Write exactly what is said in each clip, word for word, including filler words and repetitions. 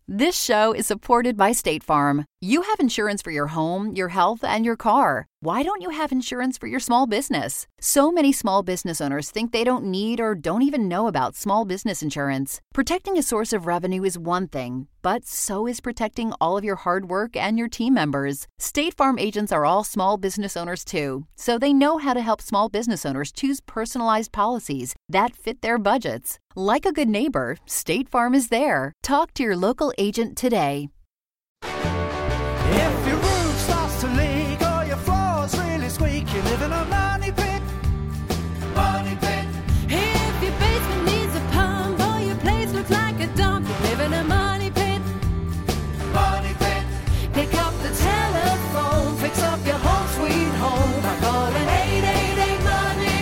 This show is supported by State Farm. You have insurance for your home, your health, and your car. Why don't you have insurance for your small business? So many small business owners think they don't need or don't even know about small business insurance. Protecting a source of revenue is one thing, but so is protecting all of your hard work and your team members. State Farm agents are all small business owners too, so they know how to help small business owners choose personalized policies that fit their budgets. Like a good neighbor, State Farm is there. Talk to your local agent today. If your roof starts to leak or your floor's really squeak, you live in a money pit. Money pit. If your basement needs a pump or your place looks like a dump, you live in a money pit. Money pit. Pick up the telephone, fix up your home sweet home by calling eight eight eight money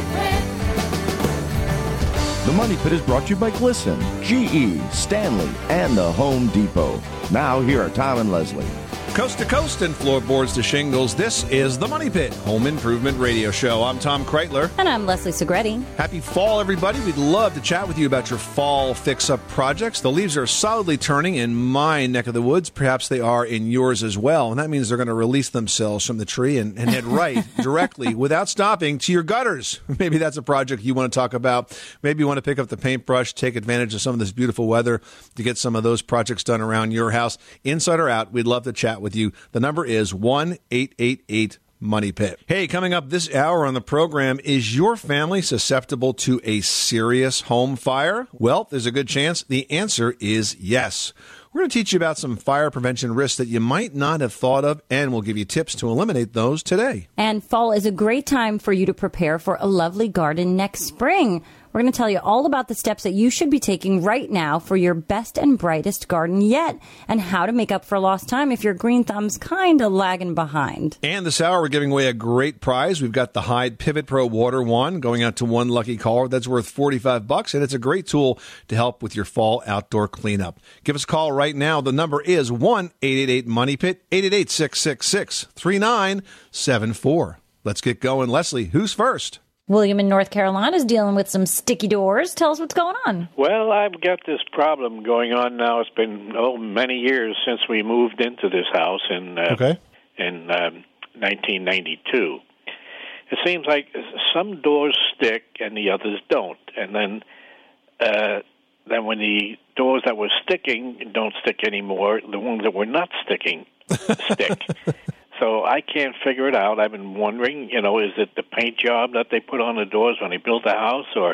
pit. The Money Pit is brought to you by Glisten, G E, Stanley, and the Home Depot. Now, here are Tom and Leslie. Coast to coast and floorboards to shingles, this is the Money Pit Home Improvement Radio Show. I'm Tom Kreitler. And I'm Leslie Segretti. Happy fall, everybody. We'd love to chat with you about your fall fix-up projects. The leaves are solidly turning in my neck of the woods. Perhaps they are in yours as well. And that means they're going to release themselves from the tree and, and head right directly without stopping to your gutters. Maybe that's a project you want to talk about. Maybe you want to pick up the paintbrush, take advantage of some of this beautiful weather to get some of those projects done around your house. Inside or out, we'd love to chat with you. The number is one eight eight eight Money Pit. Hey, coming up this hour on the program, is your family susceptible to a serious home fire? Well, there's a good chance the answer is yes. We're going to teach you about some fire prevention risks that you might not have thought of, and we'll give you tips to eliminate those today. And fall is a great time for you to prepare for a lovely garden next spring. We're going to tell you all about the steps that you should be taking right now for your best and brightest garden yet, and how to make up for lost time if your green thumb's kind of lagging behind. And this hour, we're giving away a great prize. We've got the Hyde Pivot Pro Water Wand going out to one lucky caller. That's worth forty-five bucks, and it's a great tool to help with your fall outdoor cleanup. Give us a call right now. The number is one eight eight eight Money Pit, eight eight eight, six six six, three nine seven four. Let's get going. Leslie, who's first? William in North Carolina is dealing with some sticky doors. Tell us what's going on. Well, I've got this problem going on now. It's been oh many years since we moved into this house in uh, okay. in um, nineteen ninety-two. It seems like some doors stick and the others don't, and then uh, then when the doors that were sticking don't stick anymore, the ones that were not sticking stick. So I can't figure it out. I've been wondering, you know, is it the paint job that they put on the doors when they built the house, or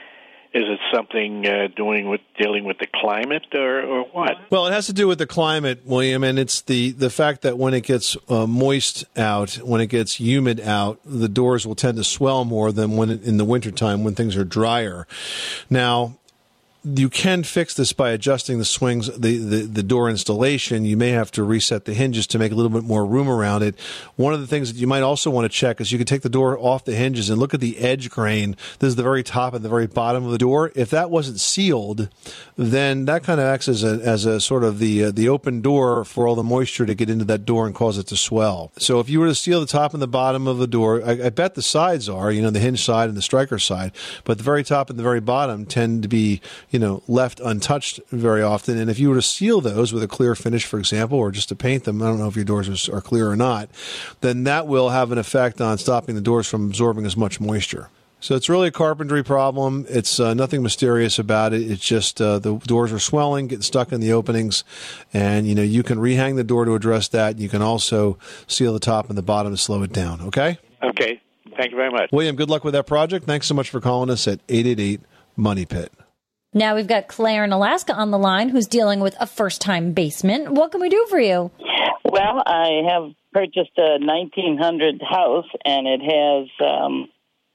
is it something uh, doing with dealing with the climate, or, or what? Well, it has to do with the climate, William, and it's the, the fact that when it gets uh, moist out, when it gets humid out, the doors will tend to swell more than when it, in the wintertime when things are drier. Now, you can fix this by adjusting the swings, the, the, the door installation. You may have to reset the hinges to make a little bit more room around it. One of the things that you might also want to check is you can take the door off the hinges and look at the edge grain. This is the very top and the very bottom of the door. If that wasn't sealed, then that kind of acts as a, as a sort of the, uh, the open door for all the moisture to get into that door and cause it to swell. So if you were to seal the top and the bottom of the door, I, I bet the sides are, you know, the hinge side and the striker side, but the very top and the very bottom tend to be, you know, left untouched very often. And if you were to seal those with a clear finish, for example, or just to paint them, I don't know if your doors are clear or not, then that will have an effect on stopping the doors from absorbing as much moisture. So it's really a carpentry problem. It's uh, nothing mysterious about it. It's just uh, the doors are swelling, getting stuck in the openings, and you know you can rehang the door to address that. You can also seal the top and the bottom to slow it down. Okay? Okay. Thank you very much. William, good luck with that project. Thanks so much for calling us at eight eight eight Money Pit. Now we've got Claire in Alaska on the line who's dealing with a first-time basement. What can we do for you? Well, I have purchased a nineteen hundred house, and it has um,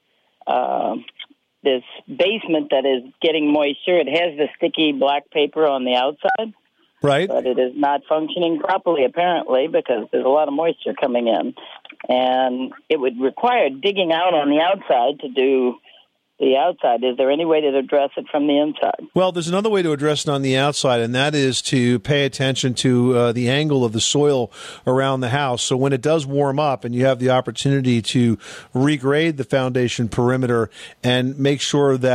uh, this basement that is getting moisture. It has the sticky black paper on the outside. Right. But it is not functioning properly, apparently, because there's a lot of moisture coming in. And it would require digging out on the outside to do the outside. Is there any way to address it from the inside? Well, there's another way to address it on the outside, and that is to pay attention to uh, the angle of the soil around the house. So when it does warm up and you have the opportunity to regrade the foundation perimeter and make sure that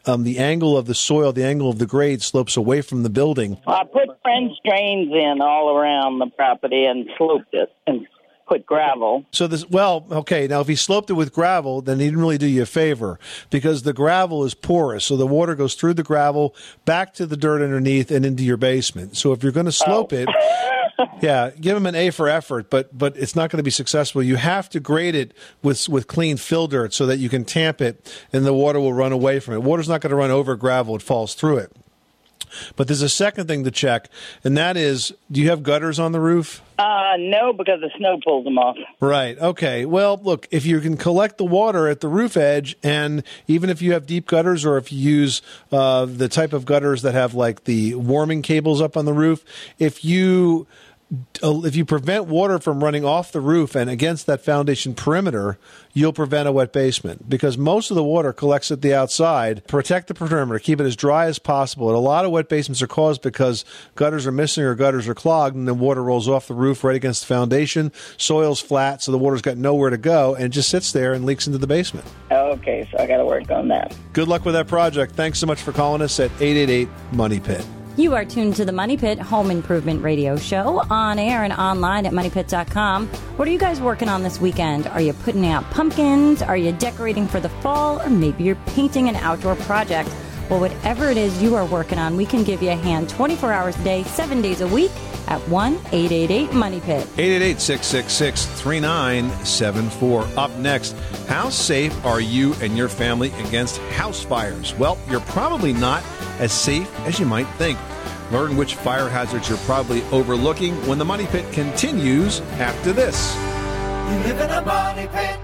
um, the angle of the soil, the angle of the grade slopes away from the building. I put French drains in all around the property and sloped it and put gravel. So this, well, okay, now if he sloped it with gravel, then he didn't really do you a favor because the gravel is porous. So the water goes through the gravel, back to the dirt underneath and into your basement. So if you're going to slope oh. it, yeah, give him an A for effort, but but it's not going to be successful. You have to grade it with with clean fill dirt so that you can tamp it and the water will run away from it. Water's not going to run over gravel, it falls through it. But there's a second thing to check, and that is, do you have gutters on the roof? Uh, no, because the snow pulls them off. Right. Okay. Well, look, if you can collect the water at the roof edge, and even if you have deep gutters or if you use uh, the type of gutters that have like the warming cables up on the roof, if you if you prevent water from running off the roof and against that foundation perimeter, you'll prevent a wet basement because most of the water collects at the outside. Protect the perimeter, keep it as dry as possible. And a lot of wet basements are caused because gutters are missing or gutters are clogged, and then water rolls off the roof right against the foundation. Soil's flat, so the water's got nowhere to go, and it just sits there and leaks into the basement. Okay, so I got to work on that. Good luck with that project. Thanks so much for calling us at eight eight eight money pit. You are tuned to the Money Pit Home Improvement Radio Show, on air and online at money pit dot com. What are you guys working on this weekend? Are you putting out pumpkins? Are you decorating for the fall? Or maybe you're painting an outdoor project? Well, whatever it is you are working on, we can give you a hand twenty-four hours a day, seven days a week at one eight eight eight money pit. eight eight eight, six six six, three nine seven four. Up next, how safe are you and your family against house fires? Well, you're probably not as safe as you might think. Learn which fire hazards you're probably overlooking when the Money Pit continues after this. You live in a money pit.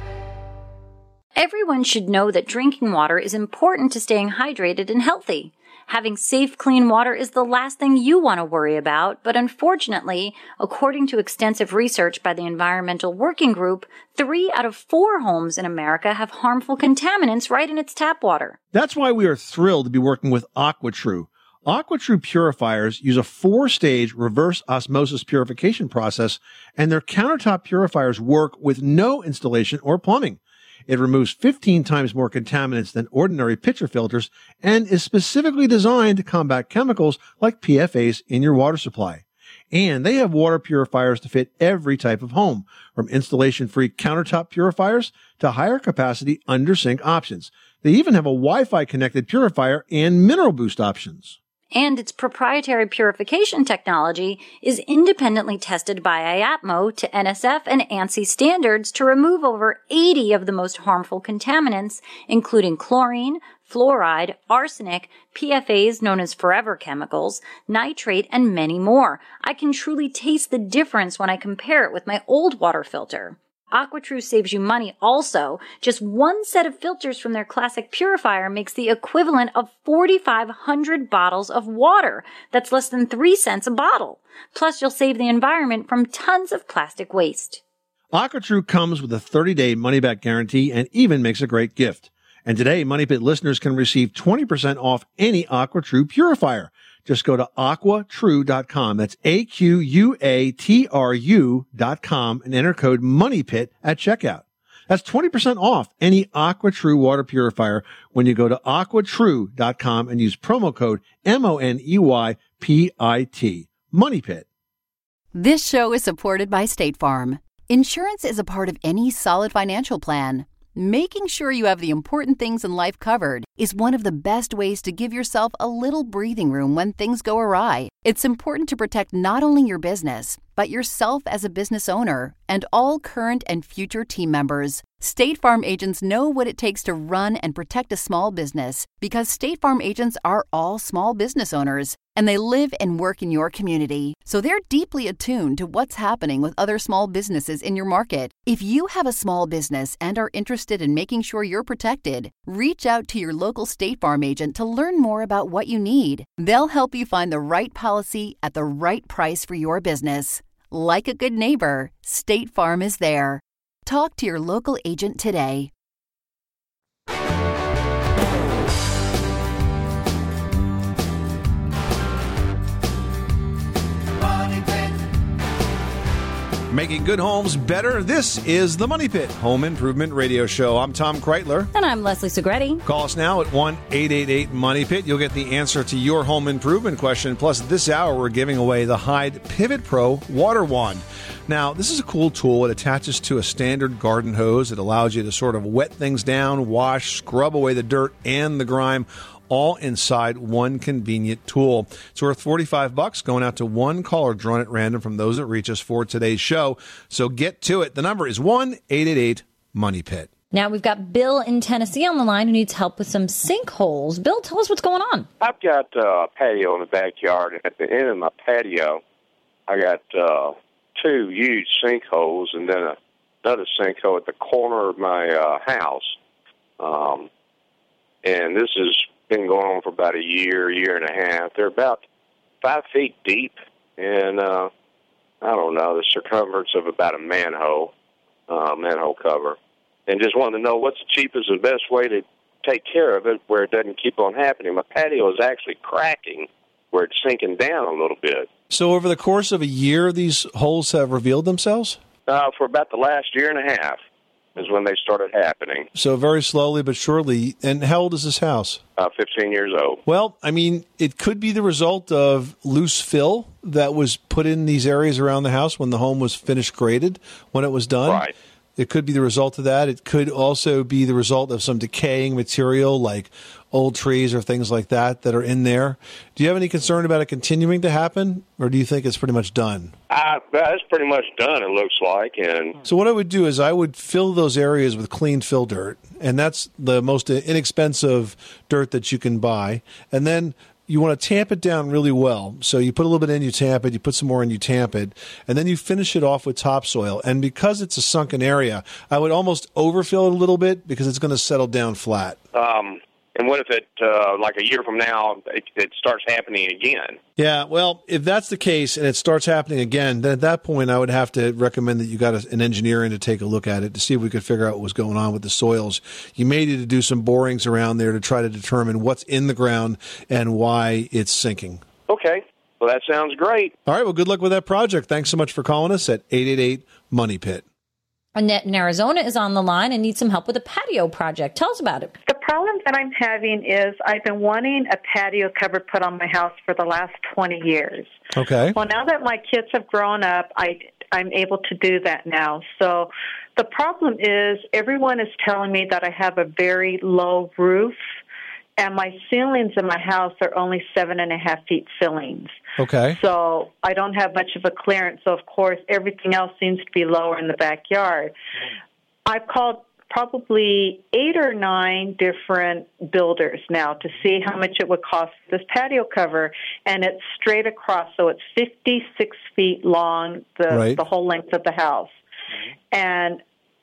Everyone should know that drinking water is important to staying hydrated and healthy. Having safe, clean water is the last thing you want to worry about, but unfortunately, according to extensive research by the Environmental Working Group, three out of four homes in America have harmful contaminants right in its tap water. That's why we are thrilled to be working with AquaTrue. AquaTrue purifiers use a four-stage reverse osmosis purification process, and their countertop purifiers work with no installation or plumbing. It removes fifteen times more contaminants than ordinary pitcher filters and is specifically designed to combat chemicals like P F As in your water supply. And they have water purifiers to fit every type of home, from installation-free countertop purifiers to higher capacity under-sink options. They even have a Wi-Fi connected purifier and mineral boost options. And its proprietary purification technology is independently tested by I A P M O to N S F and ANSI standards to remove over eighty of the most harmful contaminants, including chlorine, fluoride, arsenic, P F As known as forever chemicals, nitrate, and many more. I can truly taste the difference when I compare it with my old water filter. AquaTrue saves you money also. Just one set of filters from their classic purifier makes the equivalent of forty-five hundred bottles of water. That's less than three cents a bottle. Plus, you'll save the environment from tons of plastic waste. AquaTrue comes with a thirty-day money-back guarantee and even makes a great gift. And today, Money Pit listeners can receive twenty percent off any AquaTrue purifier. Just go to aqua true dot com. That's A Q U A T R U dot com and enter code MONEYPIT at checkout. That's twenty percent off any AquaTrue water purifier when you go to aqua true dot com and use promo code M O N E Y P I T. MONEYPIT. This show is supported by State Farm. Insurance is a part of any solid financial plan. Making sure you have the important things in life covered is one of the best ways to give yourself a little breathing room when things go awry. It's important to protect not only your business, but yourself as a business owner and all current and future team members. State Farm agents know what it takes to run and protect a small business because State Farm agents are all small business owners and they live and work in your community. So they're deeply attuned to what's happening with other small businesses in your market. If you have a small business and are interested in making sure you're protected, reach out to your local State Farm agent to learn more about what you need. They'll help you find the right policy at the right price for your business. Like a good neighbor, State Farm is there. Talk to your local agent today. Making good homes better. This is the Money Pit Home Improvement Radio Show. I'm Tom Kreitler. And I'm Leslie Segretti. Call us now at one eight eight eight money pit. You'll get the answer to your home improvement question. Plus, this hour, we're giving away the Hyde Pivot Pro Water Wand. Now, this is a cool tool. It attaches to a standard garden hose. It allows you to sort of wet things down, wash, scrub away the dirt and the grime, all inside one convenient tool. It's worth forty-five bucks, going out to one caller drawn at random from those that reach us for today's show. So get to it. The number is one eight eight eight money pit. Now we've got Bill in Tennessee on the line who needs help with some sinkholes. Bill, tell us what's going on. I've got uh, a patio in the backyard, and at the end of my patio, I got uh, two huge sinkholes, and then a, another sinkhole at the corner of my uh, house. Um, and this has been going on for about a year, year and a half. They're about five feet deep, and uh, I don't know, the circumference of about a manhole, uh, manhole cover. And just wanted to know what's the cheapest and best way to take care of it where it doesn't keep on happening. My patio is actually cracking where it's sinking down a little bit. So over the course of a year, these holes have revealed themselves? Uh, for about the last year and a half is when they started happening. So very slowly but surely. And how old is this house? Uh, fifteen years old. Well, I mean, it could be the result of loose fill that was put in these areas around the house when the home was finished graded, when it was done. Right. It could be the result of that. It could also be the result of some decaying material like old trees or things like that that are in there. Do you have any concern about it continuing to happen, or do you think it's pretty much done? Uh, it's pretty much done, it looks like. And so what I would do is I would fill those areas with clean fill dirt, and that's the most inexpensive dirt that you can buy. And then you want to tamp it down really well. So you put a little bit in, you tamp it, you put some more in, you tamp it, and then you finish it off with topsoil. And because it's a sunken area, I would almost overfill it a little bit because it's going to settle down flat. Um, and what if it, uh, like a year from now, it, it starts happening again? Yeah, well, if that's the case and it starts happening again, then at that point I would have to recommend that you got a, an engineer in to take a look at it to see if we could figure out what was going on with the soils. You may need to do some borings around there to try to determine what's in the ground and why it's sinking. Okay. Well, that sounds great. All right, well, good luck with that project. Thanks so much for calling us at eight eight eight money pit. Annette in Arizona is on the line and needs some help with a patio project. Tell us about it. The problem that I'm having is I've been wanting a patio cover put on my house for the last twenty years. Okay. Well, now that my kids have grown up, I, I'm able to do that now. So the problem is everyone is telling me that I have a very low roof, and my ceilings in my house are only seven and a half feet ceilings. Okay. So I don't have much of a clearance. So, of course, everything else seems to be lower in the backyard. I've called probably eight or nine different builders now to see how much it would cost this patio cover, and it's straight across. So it's fifty-six feet long, the, right. the whole length of the house. And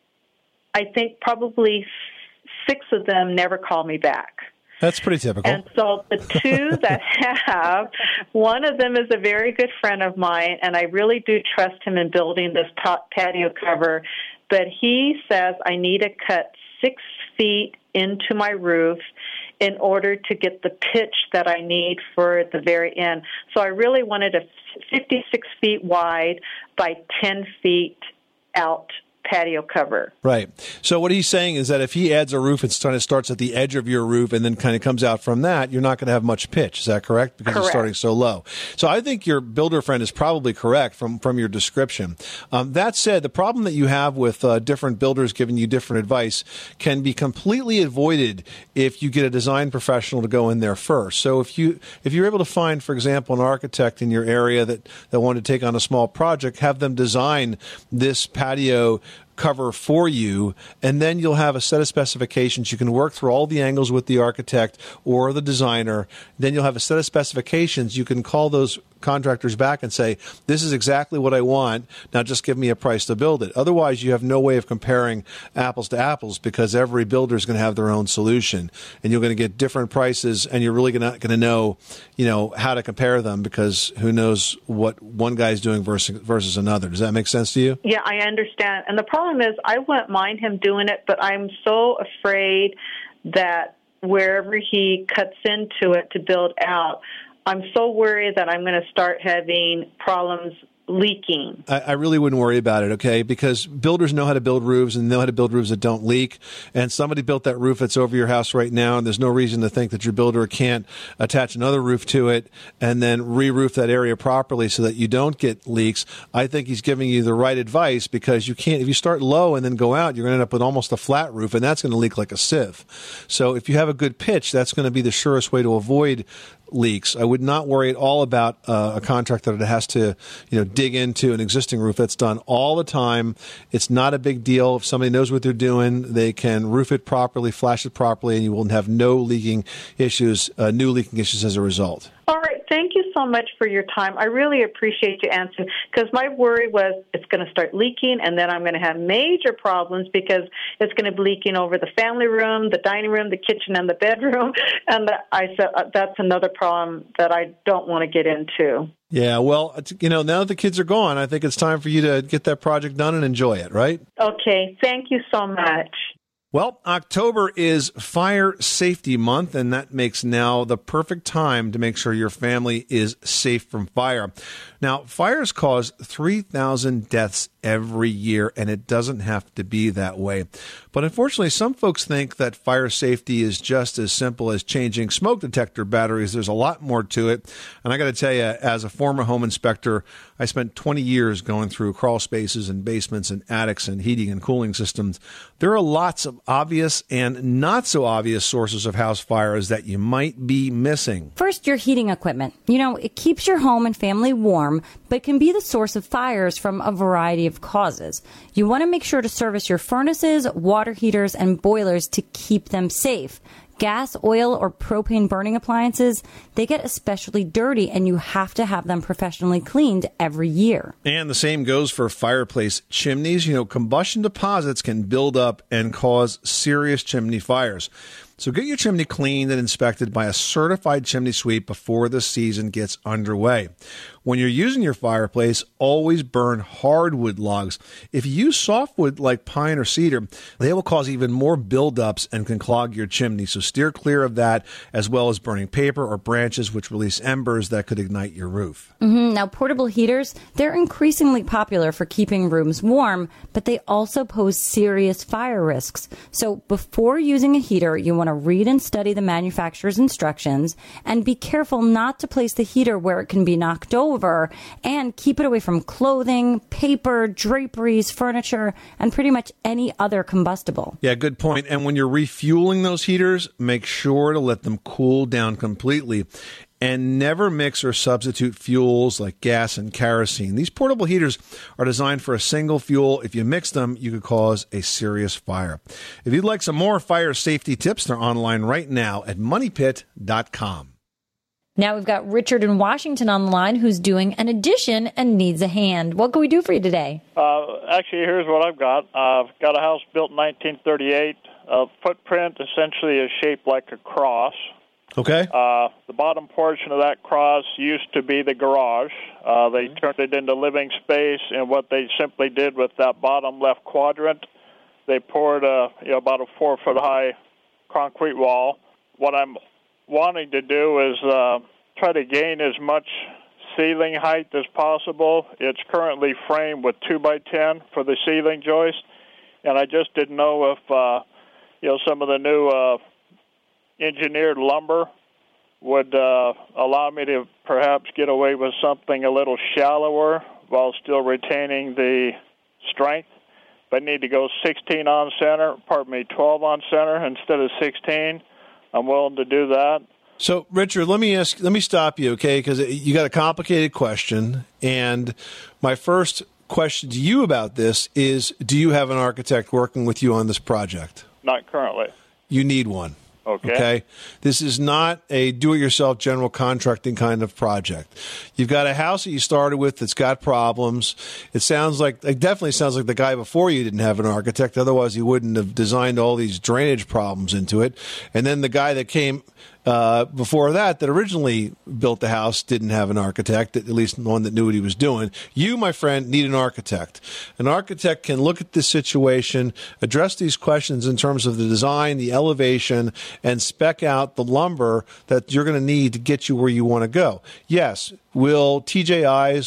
I think probably six of them never call me back. That's pretty typical. And so the two that have, one of them is a very good friend of mine, and I really do trust him in building this patio cover. But he says I need to cut six feet into my roof in order to get the pitch that I need for the very end. So I really wanted a fifty-six feet wide by ten feet out patio cover. Right. So what he's saying is that if he adds a roof, it kind of starts at the edge of your roof and then kind of comes out from that, you're not going to have much pitch. Is that correct? Because correct. It's starting so low. So I think your builder friend is probably correct from, from your description. Um, that said, the problem that you have with uh, different builders giving you different advice can be completely avoided if you get a design professional to go in there first. So if you if you're able to find, for example, an architect in your area that, that wanted to take on a small project, have them design this patio cover for you, and then you'll have a set of specifications. You can work through all the angles with the architect or the designer. Then you'll have a set of specifications. You can call those contractors back and say, this is exactly what I want. Now just give me a price to build it. Otherwise, you have no way of comparing apples to apples because every builder is going to have their own solution, and you're going to get different prices, and you're really not going to know, you know, how to compare them because who knows what one guy's doing versus versus another. Does that make sense to you? Yeah, I understand. And the problem is I wouldn't mind him doing it, but I'm so afraid that wherever he cuts into it to build out, I'm so worried that I'm going to start having problems leaking. I, I really wouldn't worry about it, okay? Because builders know how to build roofs and know how to build roofs that don't leak. And somebody built that roof that's over your house right now, and there's no reason to think that your builder can't attach another roof to it and then re-roof that area properly so that you don't get leaks. I think he's giving you the right advice, because you can't, if you start low and then go out, you're going to end up with almost a flat roof, and that's going to leak like a sieve. So if you have a good pitch, that's going to be the surest way to avoid leaks. I would not worry at all about uh, a contractor that has to, you know, dig into an existing roof. That's done all the time. It's not a big deal. If somebody knows what they're doing, they can roof it properly, flash it properly, and you will have no leaking issues, uh, new leaking issues as a result. All right. Thank you so much for your time. I really appreciate you answering, because my worry was it's going to start leaking, and then I'm going to have major problems because it's going to be leaking over the family room, the dining room, the kitchen, and the bedroom. And I said uh, that's another problem that I don't want to get into. Yeah, well, you know, now that the kids are gone, I think it's time for you to get that project done and enjoy it, right? Okay. Thank you so much. Well, October is Fire Safety Month, and that makes now the perfect time to make sure your family is safe from fire. Now, fires cause three thousand deaths every year, and it doesn't have to be that way. But unfortunately, some folks think that fire safety is just as simple as changing smoke detector batteries. There's a lot more to it. And I got to tell you, as a former home inspector, I spent twenty years going through crawl spaces and basements and attics and heating and cooling systems. There are lots of obvious and not so obvious sources of house fires that you might be missing. First, your heating equipment. You know, it keeps your home and family warm, but can be the source of fires from a variety of causes. You want to make sure to service your furnaces, water heaters, and boilers to keep them safe. Gas, oil, or propane burning appliances, they get especially dirty, and you have to have them professionally cleaned every year. And the same goes for fireplace chimneys. You know, combustion deposits can build up and cause serious chimney fires. So get your chimney cleaned and inspected by a certified chimney sweep before the season gets underway. When you're using your fireplace, always burn hardwood logs. If you use softwood like pine or cedar, they will cause even more buildups and can clog your chimney. So steer clear of that, as well as burning paper or branches which release embers that could ignite your roof. Mm-hmm. Now, portable heaters, they're increasingly popular for keeping rooms warm, but they also pose serious fire risks. So before using a heater, you want to read and study the manufacturer's instructions, and be careful not to place the heater where it can be knocked over, and keep it away from clothing, paper, draperies, furniture, and pretty much any other combustible. Yeah, good point. And when you're refueling those heaters, make sure to let them cool down completely. And never mix or substitute fuels like gas and kerosene. These portable heaters are designed for a single fuel. If you mix them, you could cause a serious fire. If you'd like some more fire safety tips, they're online right now at money pit dot com. Now we've got Richard in Washington on the line, who's doing an addition and needs a hand. What can we do for you today? Uh, actually, here's what I've got. Uh, I've got a house built in nineteen thirty-eight. A footprint essentially is shaped like a cross. Okay. Uh, the bottom portion of that cross used to be the garage. Uh, they mm-hmm. turned it into living space, and what they simply did with that bottom left quadrant, they poured a, you know, about a four-foot-high concrete wall. What I'm wanting to do is uh, try to gain as much ceiling height as possible. It's currently framed with two by ten for the ceiling joist, and I just didn't know if uh, you know some of the new uh, engineered lumber would uh, allow me to perhaps get away with something a little shallower while still retaining the strength. If I need to go sixteen on center, pardon me, twelve on center instead of sixteen, I'm willing to do that. So, Richard, let me ask, let me stop you, okay? Because you got a complicated question, and my first question to you about this is: do you have an architect working with you on this project? Not currently. You need one. Okay. Okay. This is not a do-it-yourself general contracting kind of project. You've got a house that you started with that's got problems. It sounds like, it definitely sounds like the guy before you didn't have an architect. Otherwise, he wouldn't have designed all these drainage problems into it. And then the guy that came uh, before that, that originally built the house, didn't have an architect, at least one that knew what he was doing. You, my friend, need an architect. An architect can look at this situation, address these questions in terms of the design, the elevation, and spec out the lumber that you're going to need to get you where you want to go. Yes, will T J I's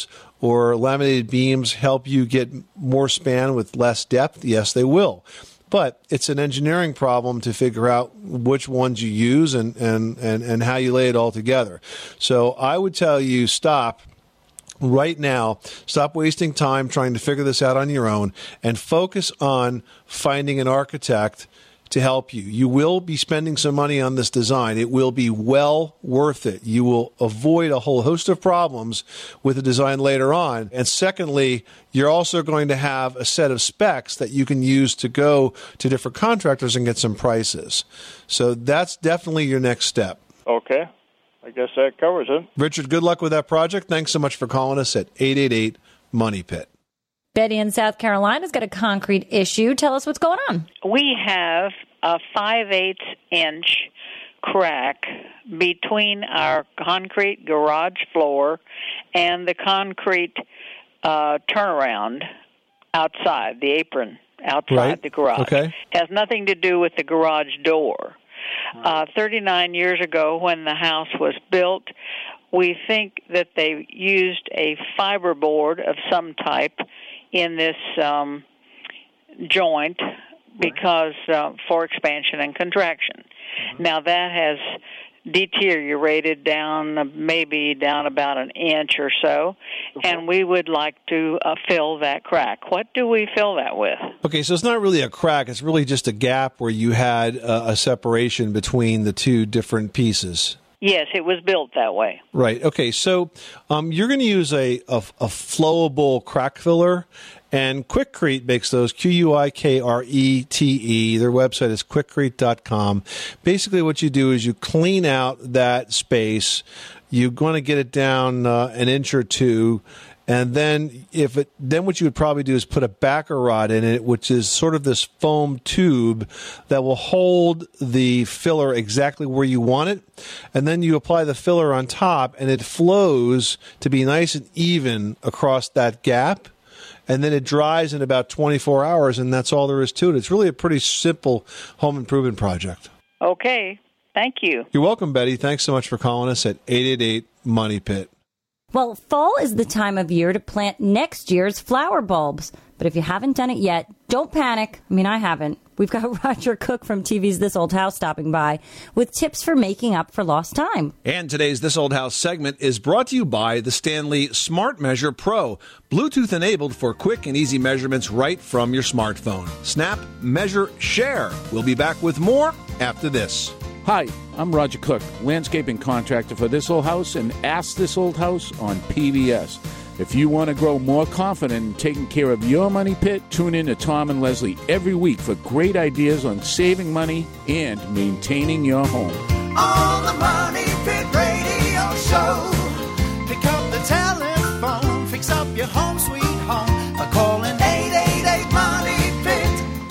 or laminated beams help you get more span with less depth? Yes, they will. But it's an engineering problem to figure out which ones you use and, and, and, and how you lay it all together. So I would tell you stop right now. Stop wasting time trying to figure this out on your own and focus on finding an architect to help you. You will be spending some money on this design. It will be well worth it. You will avoid a whole host of problems with the design later on. And secondly, you're also going to have a set of specs that you can use to go to different contractors and get some prices. So that's definitely your next step. Okay. I guess that covers it. Richard, good luck with that project. Thanks so much for calling us at eight eight eight, money pit. Betty in South Carolina's got a concrete issue. Tell us what's going on. We have a five eighths inch crack between our concrete garage floor and the concrete uh, turnaround outside, the apron outside right. the garage. Okay. Has nothing to do with the garage door. Uh, thirty-nine years ago when the house was built, we think that they used a fiberboard of some type in this um, joint because uh, for expansion and contraction. Mm-hmm. Now that has deteriorated down maybe down about an inch or so, okay. and we would like to uh, fill that crack. What do we fill that with? Okay, so it's not really a crack. It's really just a gap where you had uh, a separation between the two different pieces. Yes, it was built that way. Right. Okay, so um, you're going to use a, a, a flowable crack filler, and Quikrete makes those, Q U I K R E T E. Their website is quikrete dot com. Basically what you do is you clean out that space. You're going to get it down uh, an inch or two, and then if it, then what you would probably do is put a backer rod in it, which is sort of this foam tube that will hold the filler exactly where you want it. And then you apply the filler on top, and it flows to be nice and even across that gap. And then it dries in about twenty-four hours, and that's all there is to it. It's really a pretty simple home improvement project. Okay. Thank you. You're welcome, Betty. Thanks so much for calling us at eight eight eight, money pit. Well, fall is the time of year to plant next year's flower bulbs. But if you haven't done it yet, don't panic. I mean, I haven't. We've got Roger Cook from T V's This Old House stopping by with tips for making up for lost time. And today's This Old House segment is brought to you by the Stanley Smart Measure Pro, Bluetooth enabled for quick and easy measurements right from your smartphone. Snap, measure, share. We'll be back with more after this. Hi, I'm Roger Cook, landscaping contractor for This Old House and Ask This Old House on P B S. If you want to grow more confident in taking care of your money pit, tune in to Tom and Leslie every week for great ideas on saving money and maintaining your home. On the Money Pit Radio Show, pick up the telephone, fix up your home sweet home by calling eight eight eight, money pit.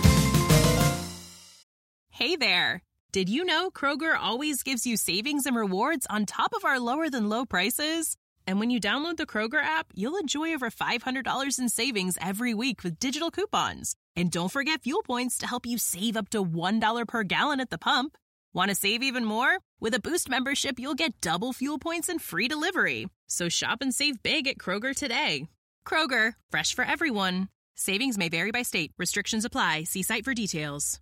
Hey there. Did you know Kroger always gives you savings and rewards on top of our lower-than-low prices? And when you download the Kroger app, you'll enjoy over five hundred dollars in savings every week with digital coupons. And don't forget fuel points to help you save up to one dollar per gallon at the pump. Want to save even more? With a Boost membership, you'll get double fuel points and free delivery. So shop and save big at Kroger today. Kroger, fresh for everyone. Savings may vary by state. Restrictions apply. See site for details.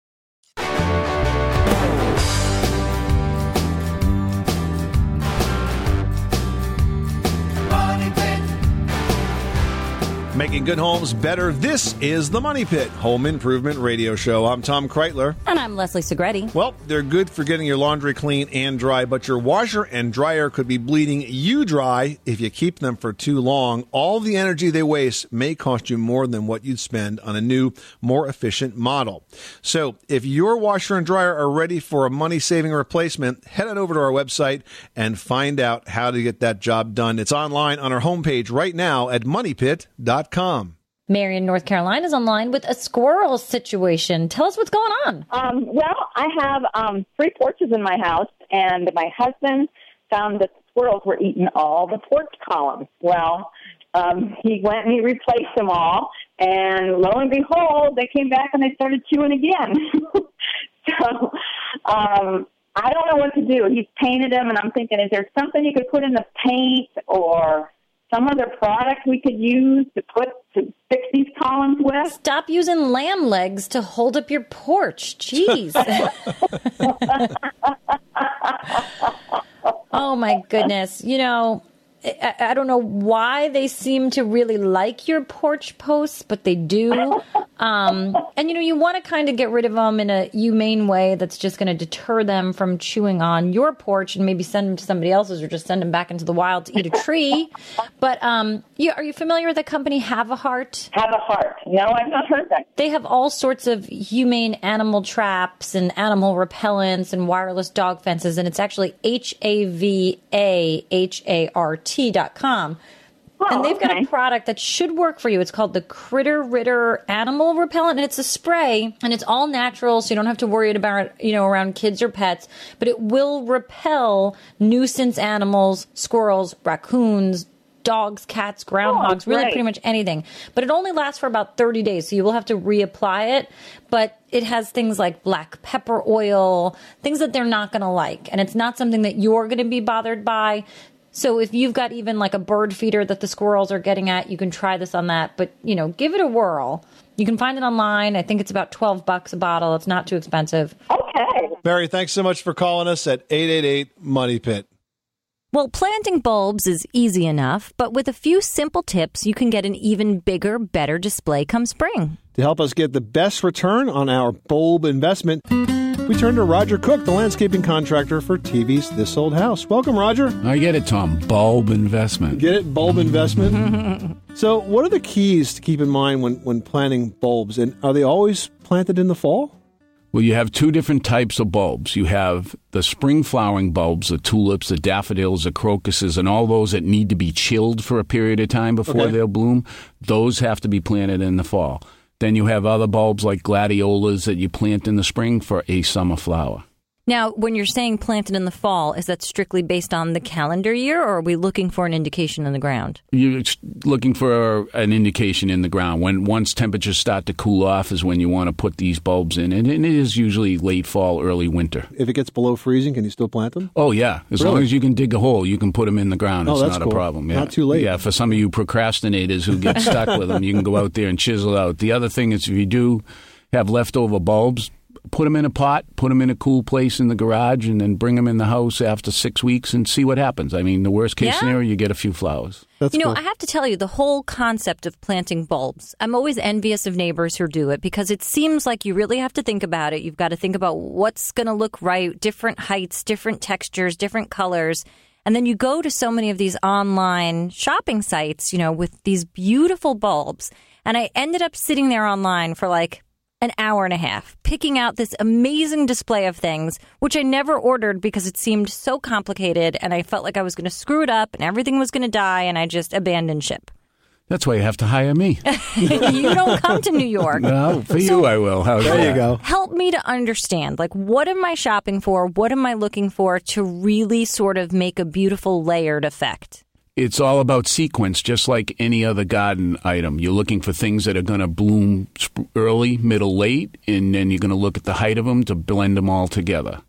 Making good homes better. This is the Money Pit Home Improvement Radio Show. I'm Tom Kreitler. And I'm Leslie Segretti. Well, they're good for getting your laundry clean and dry, but your washer and dryer could be bleeding you dry if you keep them for too long. All the energy they waste may cost you more than what you'd spend on a new, more efficient model. So if your washer and dryer are ready for a money-saving replacement, head on over to our website and find out how to get that job done. It's online on our homepage right now at money pit dot com. Marion, North Carolina is online with a squirrel situation. Tell us what's going on. Um, well, I have um, three porches in my house, and my husband found that the squirrels were eating all the porch columns. Well, um, he went and he replaced them all, and lo and behold, they came back and they started chewing again. so um, I don't know what to do. He's painted them, and I'm thinking, is there something you could put in the paint or some other product we could use to put to fix these columns with? Stop using lamb legs to hold up your porch. Jeez. Oh, my goodness. You know, I, I don't know why they seem to really like your porch posts, but they do. Um, and, you know, you want to kind of get rid of them in a humane way that's just going to deter them from chewing on your porch and maybe send them to somebody else's or just send them back into the wild to eat a tree. But um, you, are you familiar with the company Have a Heart? Have a Heart. No, I've not heard that. They have all sorts of humane animal traps and animal repellents and wireless dog fences, and it's actually H A V A H A R T dot com. Oh, and they've got okay. a product that should work for you. It's called the Critter Ritter Animal Repellent, and it's a spray, and it's all natural, so you don't have to worry about, you know, around kids or pets, but it will repel nuisance animals, squirrels, raccoons, dogs, cats, groundhogs, Oh, really great. pretty much anything. But it only lasts for about thirty days, so you will have to reapply it. But it has things like black pepper oil, things that they're not going to like. And it's not something that you're going to be bothered by. So if you've got even like a bird feeder that the squirrels are getting at, you can try this on that. But, you know, give it a whirl. You can find it online. I think it's about twelve bucks a bottle. It's not too expensive. Okay. Barry, thanks so much for calling us at eight eight eight Money Pit. Well, planting bulbs is easy enough, but with a few simple tips, you can get an even bigger, better display come spring. To help us get the best return on our bulb investment, we turn to Roger Cook, the landscaping contractor for T V's This Old House. Welcome, Roger. I get it, Tom. Bulb investment. Get it? Bulb investment? So what are the keys to keep in mind when, when planting bulbs? And are they always planted in the fall? Well, you have two different types of bulbs. You have the spring flowering bulbs, the tulips, the daffodils, the crocuses, and all those that need to be chilled for a period of time before Okay. they'll bloom. Those have to be planted in the fall. Then you have other bulbs like gladiolas that you plant in the spring for a summer flower. Now, when you're saying planted in the fall, is that strictly based on the calendar year, or are we looking for an indication in the ground? You're looking for an indication in the ground. When once temperatures start to cool off is when you want to put these bulbs in, and it is usually late fall, early winter. If it gets below freezing, can you still plant them? Oh, yeah. As Really? long as you can dig a hole, you can put them in the ground. Oh, It's that's not cool. a problem. Yeah. Not too late. Yeah, for some of you procrastinators who get stuck with them, you can go out there and chisel out. The other thing is if you do have leftover bulbs, put them in a pot, put them in a cool place in the garage, and then bring them in the house after six weeks and see what happens. I mean, the worst case Yeah. scenario, you get a few flowers. That's you know, cool. I have to tell you, the whole concept of planting bulbs, I'm always envious of neighbors who do it because it seems like you really have to think about it. You've got to think about what's going to look right, different heights, different textures, different colors. And then you go to so many of these online shopping sites, you know, with these beautiful bulbs. And I ended up sitting there online for like an hour and a half, picking out this amazing display of things, which I never ordered because it seemed so complicated and I felt like I was going to screw it up and everything was going to die and I just abandoned ship. That's why you have to hire me. You don't come to New York. No, for So- you I will. How's There that? you go. Help me to understand, like, what am I shopping for? What am I looking for to really sort of make a beautiful layered effect? It's all about sequence, just like any other garden item. You're looking for things that are going to bloom sp- early, middle, late, and then you're going to look at the height of them to blend them all together.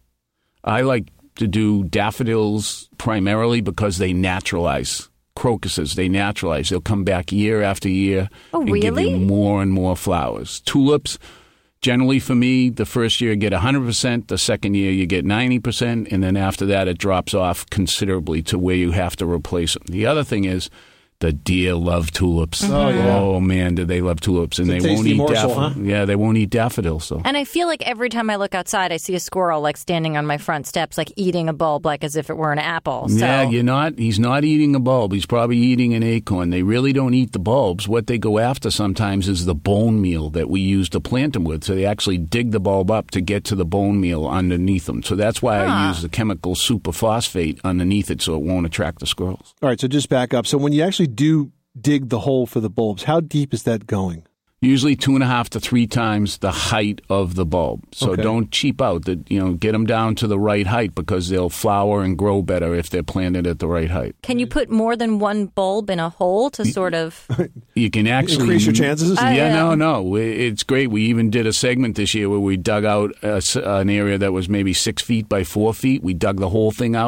I like to do daffodils primarily because they naturalize. Crocuses, they naturalize. They'll come back year after year Oh, and give really? you more and more flowers. Tulips, generally for me, the first year you get one hundred percent, the second year you get ninety percent, and then after that it drops off considerably to where you have to replace them. The other thing is the deer love tulips. Oh, yeah. Oh, man, do they love tulips. And It's a they won't tasty eat morsel, daffodils. huh? Yeah, they won't eat daffodils, so. And I feel like every time I look outside, I see a squirrel like standing on my front steps, like eating a bulb, like as if it were an apple. So Yeah, you're not. He's not eating a bulb. He's probably eating an acorn. They really don't eat the bulbs. What they go after sometimes is the bone meal that we use to plant them with. So they actually dig the bulb up to get to the bone meal underneath them. So that's why I use the chemical superphosphate underneath it, so it won't attract the squirrels. All right, so just back up. So when you actually do dig the hole for the bulbs, how deep is that going? Usually two and a half to three times the height of the bulb. So Okay. don't cheap out. That you know, get them down to the right height because they'll flower and grow better if they're planted at the right height. can you put more than one bulb in a hole to sort of... You can actually Increase your chances? Yeah, I, uh, no, no, it's great. We even did a segment this year where we dug out a s an area that was maybe six feet by four feet. We dug the whole thing out.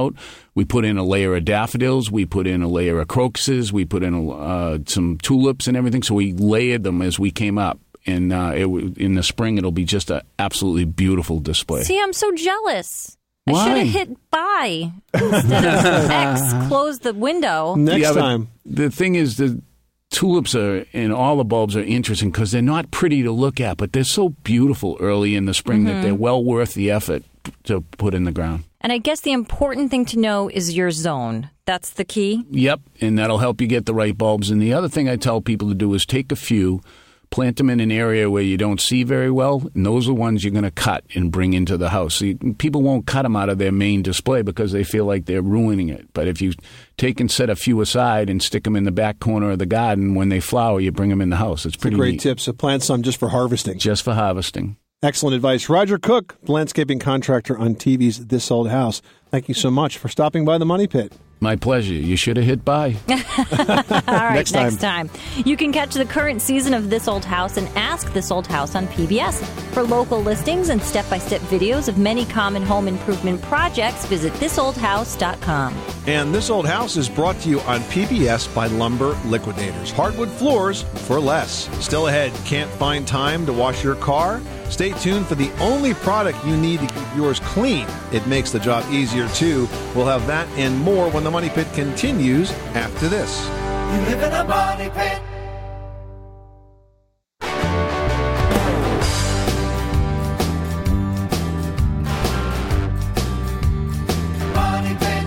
We put in a layer of daffodils. We put in a layer of crocuses. We put in a, uh, some tulips and everything. So we layered them as we came up. And uh, it, in the spring, it'll be just an absolutely beautiful display. See, I'm so jealous. Why? I should have hit buy instead of X, close the window. Next yeah, time. The thing is, the tulips are and all the bulbs are interesting because they're not pretty to look at, but they're so beautiful early in the spring Mm-hmm. that they're well worth the effort to put in the ground. And I guess the important thing to know is your zone. That's the key? Yep, and that'll help you get the right bulbs. And the other thing I tell people to do is take a few, plant them in an area where you don't see very well, and those are ones you're going to cut and bring into the house. See, people won't cut them out of their main display because they feel like they're ruining it. But if you take and set a few aside and stick them in the back corner of the garden, when they flower, you bring them in the house. It's pretty great neat. tip. So plant some just for harvesting. Just for harvesting. Excellent advice. Roger Cook, landscaping contractor on T V's This Old House. Thank you so much for stopping by the Money Pit. My pleasure. You should have hit buy. All right, Next next, time. time. You can catch the current season of This Old House and Ask This Old House on P B S. For local listings and step-by-step videos of many common home improvement projects, visit this old house dot com. And This Old House is brought to you on P B S by Lumber Liquidators. Hardwood floors for less. Still ahead, can't find time to wash your car? Stay tuned for the only product you need to keep yours clean. It makes the job easier, too. We'll have that and more when the Money Pit continues after this. You live in a money pit. Money Pit.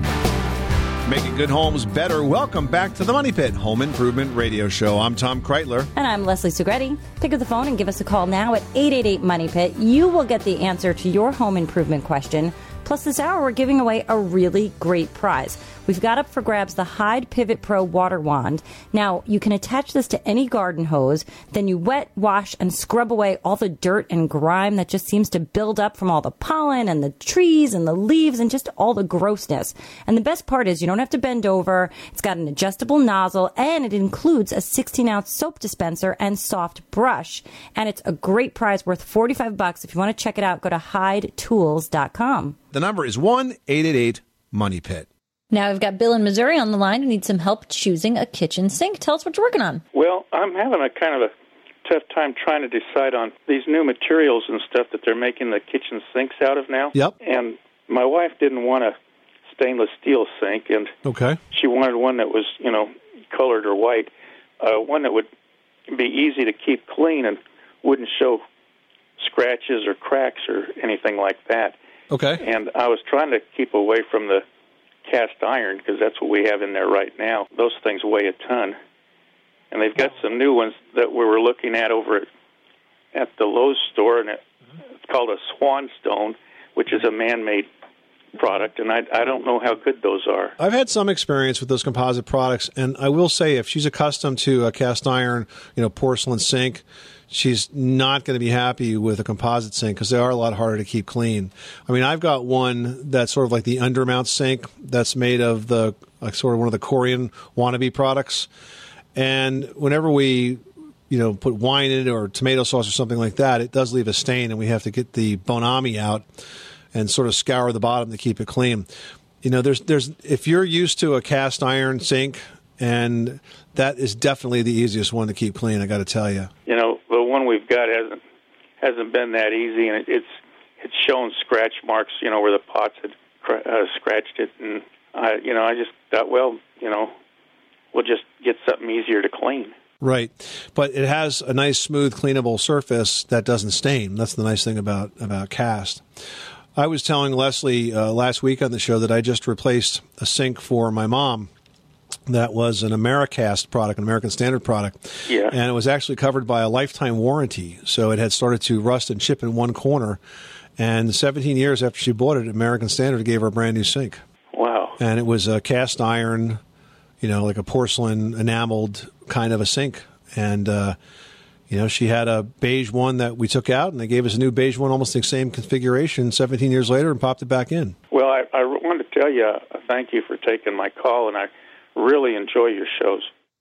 Making good homes better. Welcome back to the Money Pit Home Improvement Radio Show. I'm Tom Kreitler. And I'm Leslie Segretti. Pick up the phone and give us a call now at eight eight eight money pit. You will get the answer to your home improvement question. Plus, this hour, we're giving away a really great prize. We've got up for grabs the Hyde Pivot Pro Water Wand. Now, you can attach this to any garden hose. Then you wet, wash, and scrub away all the dirt and grime that just seems to build up from all the pollen and the trees and the leaves and just all the grossness. And the best part is you don't have to bend over. It's got an adjustable nozzle, and it includes a sixteen ounce soap dispenser and soft brush. And it's a great prize worth forty-five bucks. If you want to check it out, go to hyde tools dot com. The number is one eight eight eight money pit. Now we've got Bill in Missouri on the line who needs some help choosing a kitchen sink. Tell us what you're working on. Well, I'm having a kind of a tough time trying to decide on these new materials and stuff that they're making the kitchen sinks out of now. Yep. And my wife didn't want a stainless steel sink, and Okay. she wanted one that was, you know, colored or white, uh, one that would be easy to keep clean and wouldn't show scratches or cracks or anything like that. Okay. And I was trying to keep away from the cast iron because that's what we have in there right now. Those things weigh a ton. And they've got some new ones that we were looking at over at, at the Lowe's store, and it, it's called a Swanstone, which is a man-made product, and I, I don't know how good those are. I've had some experience with those composite products, and I will say if she's accustomed to a cast iron, you know, porcelain sink, she's not going to be happy with a composite sink because they are a lot harder to keep clean. I mean, I've got one that's sort of like the undermount sink that's made of the like sort of one of the Korean wannabe products. And whenever we, you know, put wine in it or tomato sauce or something like that, it does leave a stain, and we have to get the bonami out and sort of scour the bottom to keep it clean. You know, there's there's if you're used to a cast iron sink, and that is definitely the easiest one to keep clean, I got to tell you. You know, the one we've got hasn't hasn't been that easy, and it, it's it's shown scratch marks, you know, where the pots had cr- uh, scratched it, and I, you know, I just thought, well, you know, we'll just get something easier to clean. Right, but it has a nice, smooth, cleanable surface that doesn't stain. That's the nice thing about about cast. I was telling Leslie uh, last week on the show that I just replaced a sink for my mom that was an Americast product, an American Standard product. Yeah. And it was actually covered by a lifetime warranty. So it had started to rust and chip in one corner. And seventeen years after she bought it, American Standard gave her a brand new sink. Wow. And it was a cast iron, you know, like a porcelain enameled kind of a sink. And, uh, you know, she had a beige one that we took out, and they gave us a new beige one, almost the same configuration, seventeen years later, and popped it back in. Well, I, I wanted to tell you uh, thank you for taking my call, and I really enjoy your shows.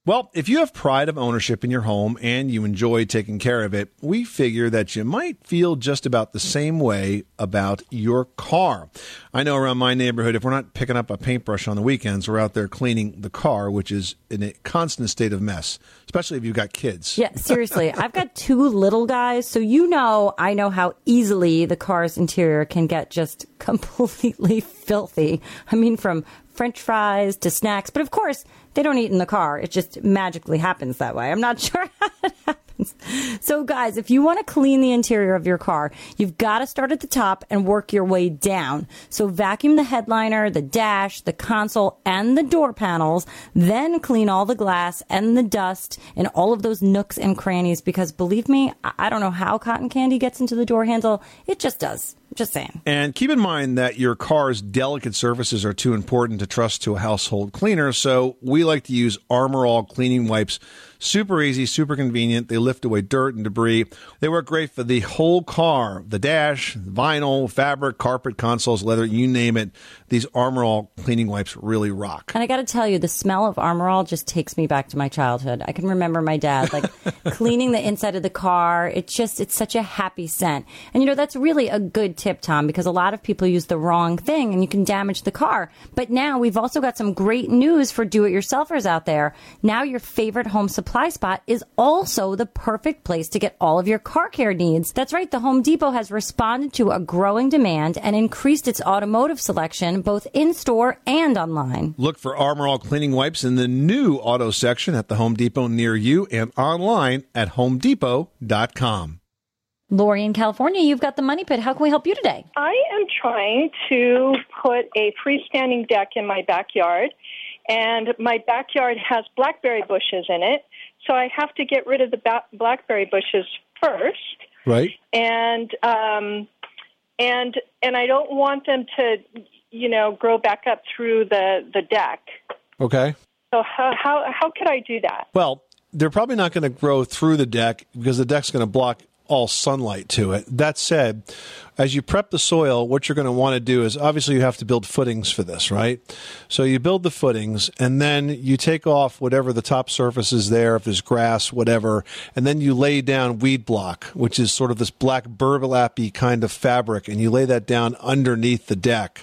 Well, if you have pride of ownership in your home and you enjoy taking care of it, we figure that you might feel just about the same way about your car. I know around my neighborhood, if we're not picking up a paintbrush on the weekends, we're out there cleaning the car, which is in a constant state of mess, especially if you've got kids. Yeah, seriously. I've got two little guys, so you know I know how easily the car's interior can get just completely filthy. I mean, from French fries to snacks. But of course, they don't eat in the car. It just magically happens that way. I'm not sure how it happens. So guys, if you want to clean the interior of your car, you've got to start at the top and work your way down. So vacuum the headliner, the dash, the console, and the door panels. Then clean all the glass and the dust in all of those nooks and crannies. Because believe me, I don't know how cotton candy gets into the door handle. It just does. Just saying. And keep in mind that your car's delicate surfaces are too important to trust to a household cleaner, so we like to use Armor All cleaning wipes. Super easy, super convenient. They lift away dirt and debris. They work great for the whole car, the dash, vinyl, fabric, carpet, consoles, leather, you name it. These Armor All cleaning wipes really rock. And I got to tell you, the smell of Armor All just takes me back to my childhood. I can remember my dad, like, cleaning the inside of the car. It's just, it's such a happy scent. And, you know, that's really a good tip, Tom, because a lot of people use the wrong thing and you can damage the car. But now we've also got some great news for do-it-yourselfers out there. Now your favorite home supply spot is also the perfect place to get all of your car care needs. That's right. The Home Depot has responded to a growing demand and increased its automotive selection both in-store and online. Look for Armor All cleaning wipes in the new auto section at the Home Depot near you and online at home depot dot com. Lori in California, you've got the Money Pit. How can we help you today? I am trying to put a freestanding deck in my backyard, and my backyard has blackberry bushes in it, so I have to get rid of the ba- blackberry bushes first. Right. And um, and and I don't want them to, you know, grow back up through the, the deck. Okay. So how how how could I do that? Well, they're probably not going to grow through the deck because the deck's going to block all sunlight to it. That said, as you prep the soil, what you're going to want to do is obviously you have to build footings for this, right? So you build the footings and then you take off whatever the top surface is there, if there's grass, whatever, and then you lay down weed block, which is sort of this black burlap-y kind of fabric, and you lay that down underneath the deck.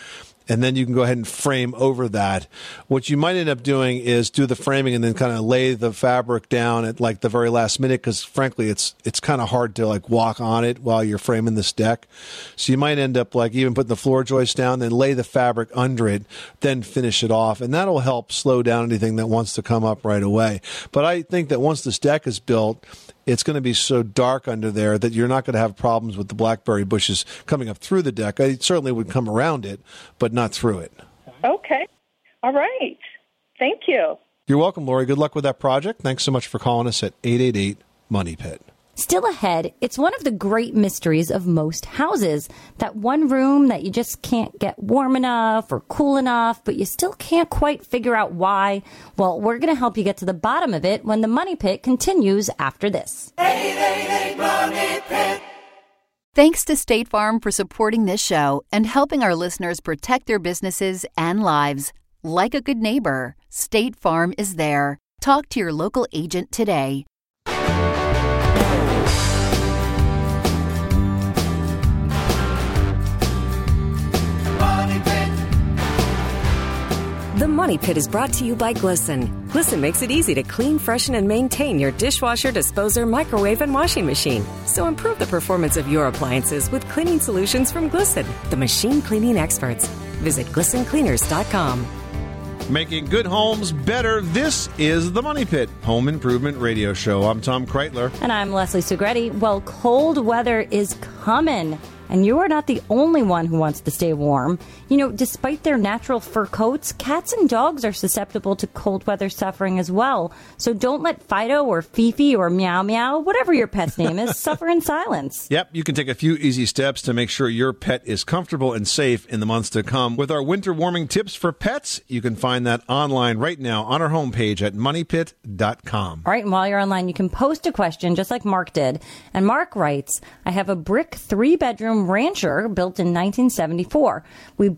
And then you can go ahead and frame over that. What you might end up doing is do the framing and then kind of lay the fabric down at like the very last minute because, frankly, it's it's kind of hard to like walk on it while you're framing this deck. So you might end up like even putting the floor joist down, then lay the fabric under it, then finish it off. And that'll help slow down anything that wants to come up right away. But I think that once this deck is built, it's going to be so dark under there that you're not going to have problems with the blackberry bushes coming up through the deck. I certainly would come around it, but not through it. Okay. All right. Thank you. You're welcome, Lori. Good luck with that project. Thanks so much for calling us at eight eight eight, money pit. Still ahead, it's one of the great mysteries of most houses. That one room that you just can't get warm enough or cool enough, but you still can't quite figure out why. Well, we're going to help you get to the bottom of it when the Money Pit continues after this. eight eight eight, money pit. Thanks to State Farm for supporting this show and helping our listeners protect their businesses and lives. Like a good neighbor, State Farm is there. Talk to your local agent today. The Money Pit is brought to you by Glisten. Glisten makes it easy to clean, freshen, and maintain your dishwasher, disposer, microwave, and washing machine. So improve the performance of your appliances with cleaning solutions from Glisten, the machine cleaning experts. Visit glisten cleaners dot com. Making good homes better. This is the Money Pit Home Improvement Radio Show. I'm Tom Kreitler. And I'm Leslie Sugretti. Well, cold weather is coming. And you are not the only one who wants to stay warm. You know, despite their natural fur coats, cats and dogs are susceptible to cold weather suffering as well. So don't let Fido or Fifi or Meow Meow, whatever your pet's name is, suffer in silence. Yep, you can take a few easy steps to make sure your pet is comfortable and safe in the months to come. With our winter warming tips for pets, you can find that online right now on our homepage at money pit dot com. All right, and while you're online, you can post a question just like Mark did. And Mark writes, I have a brick three-bedroom rancher built in nineteen seventy-four. We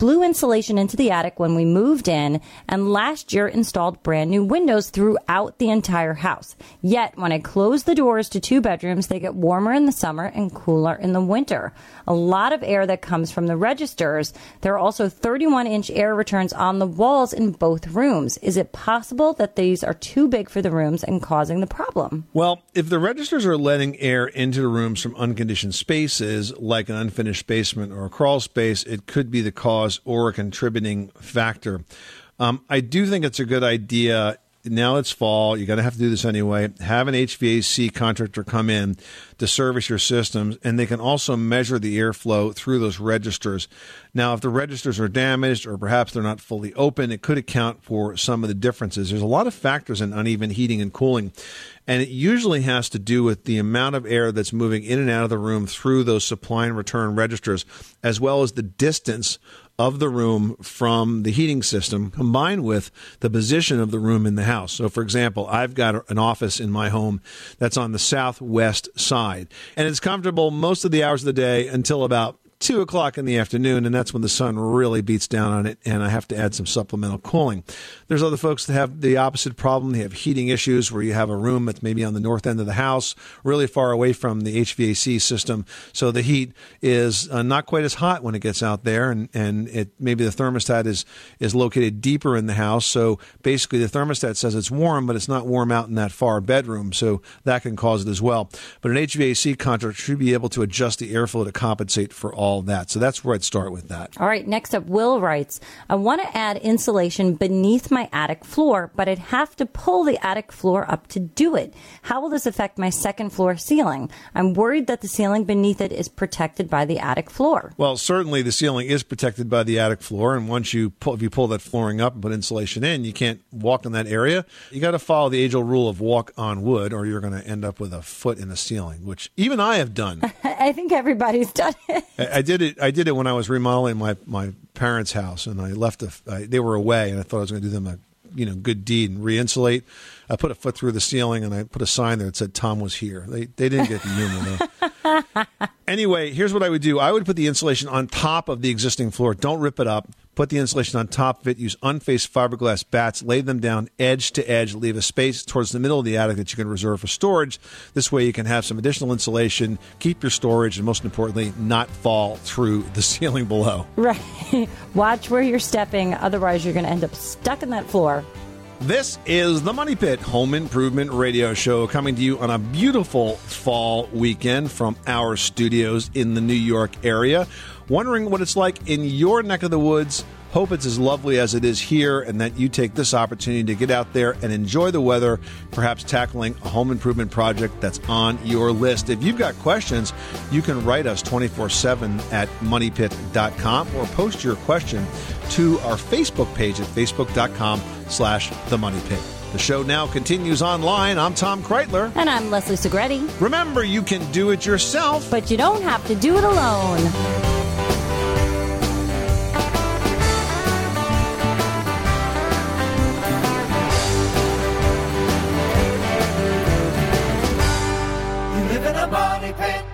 blew insulation into the attic when we moved in, and last year installed brand new windows throughout the entire house. Yet, when I close the doors to two bedrooms, they get warmer in the summer and cooler in the winter. A lot of air that comes from the registers. There are also thirty-one inch air returns on the walls in both rooms. Is it possible that these are too big for the rooms and causing the problem? Well, if the registers are letting air into the rooms from unconditioned spaces, like an unfinished basement or a crawl space, it could be the cause or a contributing factor. Um, I do think it's a good idea. Now it's fall. You're going to have to do this anyway. Have an H V A C contractor come in to service your systems, and they can also measure the airflow through those registers. Now, if the registers are damaged or perhaps they're not fully open, it could account for some of the differences. There's a lot of factors in uneven heating and cooling, and it usually has to do with the amount of air that's moving in and out of the room through those supply and return registers, as well as the distance of the room from the heating system, combined with the position of the room in the house. So, for example, I've got an office in my home that's on the southwest side, and it's comfortable most of the hours of the day until about two o'clock in the afternoon, and that's when the sun really beats down on it, and I have to add some supplemental cooling. There's other folks that have the opposite problem. They have heating issues where you have a room that's maybe on the north end of the house, really far away from the H V A C system, so the heat is uh, not quite as hot when it gets out there, and, and it maybe the thermostat is, is located deeper in the house, so basically the thermostat says it's warm, but it's not warm out in that far bedroom, so that can cause it as well. But an H V A C contractor should be able to adjust the airflow to compensate for all that. So that's where I'd start with that. All right. Next up, Will writes, I want to add insulation beneath my attic floor, but I'd have to pull the attic floor up to do it. How will this affect my second floor ceiling? I'm worried that the ceiling beneath it is protected by the attic floor. Well, certainly the ceiling is protected by the attic floor, and once you pull, if you pull that flooring up and put insulation in, you can't walk in that area. You got to follow the age-old rule of walk on wood, or you're going to end up with a foot in the ceiling, which even I have done. I think everybody's done it. I, I did it. I did it when I was remodeling my, my parents' house, and I left. A, I, they were away, and I thought I was going to do them a you know good deed and re-insulate. I put a foot through the ceiling, and I put a sign there that said Tom was here. They they didn't get the humor though. Anyway, here's what I would do. I would put the insulation on top of the existing floor. Don't rip it up. Put the insulation on top of it. Use unfaced fiberglass bats. Lay them down edge to edge. Leave a space towards the middle of the attic that you can reserve for storage. This way you can have some additional insulation, keep your storage, and most importantly, not fall through the ceiling below. Right. Watch where you're stepping. Otherwise, you're going to end up stuck in that floor. This is the Money Pit Home Improvement Radio Show, coming to you on a beautiful fall weekend from our studios in the New York area. Wondering what it's like in your neck of the woods. Hope it's as lovely as it is here, and that you take this opportunity to get out there and enjoy the weather, perhaps tackling a home improvement project that's on your list. If you've got questions, you can write us twenty-four seven at money pit dot com or post your question to our Facebook page at facebook.com slash the money pit. The show now continues online. I'm Tom Kreitler. And I'm Leslie Segretti. Remember, you can do it yourself, but you don't have to do it alone. Money pit.